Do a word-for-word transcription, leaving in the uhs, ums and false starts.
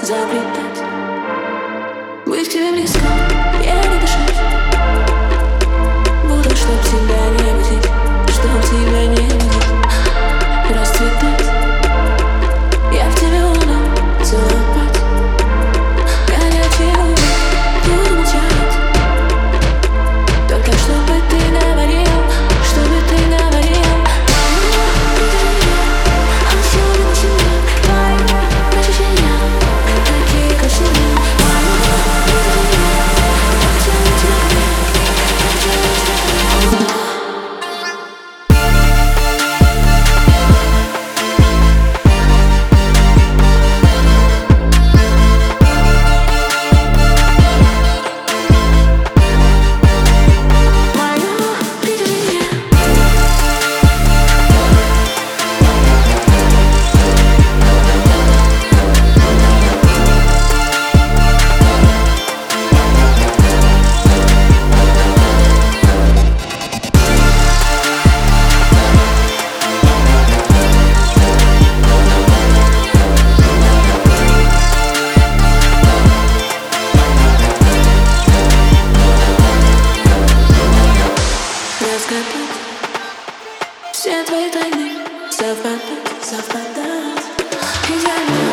заплетать. Быть к тебе близко, я не дышать. Буду, чтоб тебя не будить, чтоб тебя не будить. Расцветать, я в тебе буду целовать. Горячий угол, буду молчать. Только чтобы ты говорил, чтобы ты говорил. Особенно сильно твои ощущения, такие красивые. Разгадать все твои тайны, совпадать, совпадать идеально.